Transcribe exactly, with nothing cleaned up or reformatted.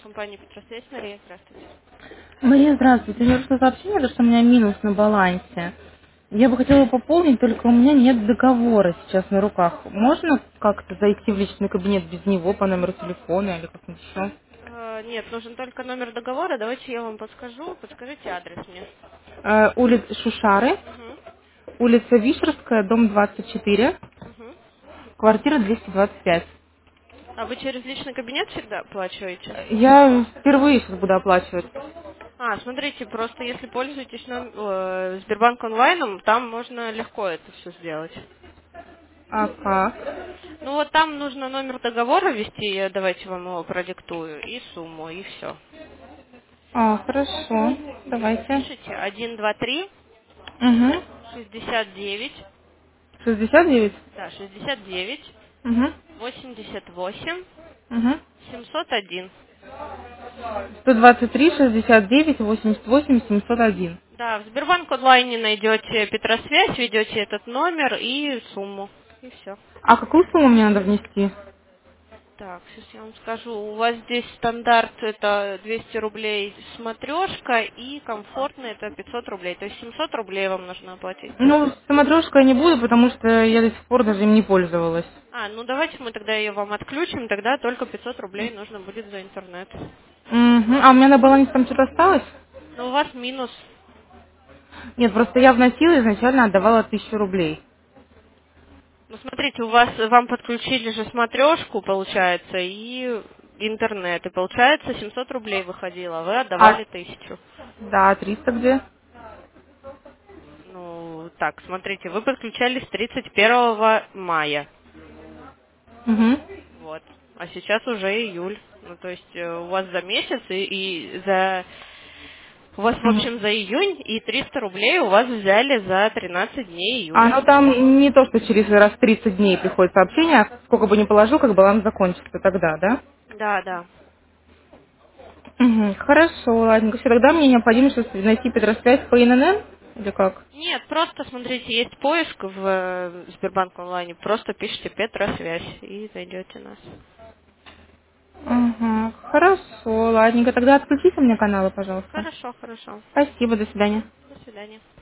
Компания Петросвязь, Мария, здравствуйте. Мария, здравствуйте. Мне пришло сообщение, что у меня минус на балансе. Я бы хотела пополнить, только у меня нет договора сейчас на руках. Можно как-то зайти в личный кабинет без него по номеру телефона или как-нибудь еще? Э, нет, нужен только номер договора. Давайте я вам подскажу. Подскажите адрес мне. Э, улица Шушары, Угу. улица Вишерская, дом двадцать четыре, Угу. квартира двести двадцать пять. А вы через личный кабинет всегда оплачиваете? Я впервые сейчас буду оплачивать. А, смотрите, просто если пользуетесь ном- э, Сбербанк онлайном, там можно легко это все сделать. А как? Ну вот там нужно номер договора ввести, я давайте вам его продиктую, и сумму, и все. А, хорошо. Давайте. Пишите один, два, три, Угу. шестьдесят девять, шестьдесят девять? да, шестьдесят девять, Угу. восемьдесят восемь, Угу. семьсот один. сто двадцать три, шестьдесят девять, восемьдесят восемь, семьсот один. Да, в Сбербанк онлайне найдете Петросвязь, ведете этот номер и сумму. И все. А какую сумму мне надо внести? Так, сейчас я вам скажу. У вас здесь стандарт это двести рублей смотрешка и комфортно это пятьсот рублей. То есть семьсот рублей вам нужно оплатить. Ну, самотрошка я не буду, потому что я до сих пор даже им не пользовалась. А, ну давайте мы тогда ее вам отключим, тогда только пятьсот рублей нужно будет за интернет. Мгм. А у меня на балансе там что-то осталось? Но у вас минус. Нет, просто я вносила изначально отдавала тысячу рублей. Ну смотрите, у вас вам подключили же смотрешку, получается, и интернет. И получается семьсот рублей выходило, а вы А, отдавали тысячу. да, триста где? Ну, так, смотрите, вы подключались тридцать первого мая. Угу. Вот. А сейчас уже июль. Ну, то есть э, у вас за месяц и, и за... У вас, в общем, за июнь и триста рублей у вас взяли за тринадцать дней А, июля. ну там не то, что через раз в тридцать дней приходит сообщение, а сколько бы ни положил, как баланс закончится тогда, да? Да, да. Угу. Хорошо, ладненько. Все, тогда мне необходимо сейчас найти Петросвязь по ИНН? Или как? Нет, просто смотрите, есть поиск в э, Сбербанк онлайне, просто пишите Петросвязь и найдете нас. Ага, хорошо, ладненько. Тогда отключите мне каналы, пожалуйста. Хорошо, хорошо. Спасибо, до свидания. До свидания.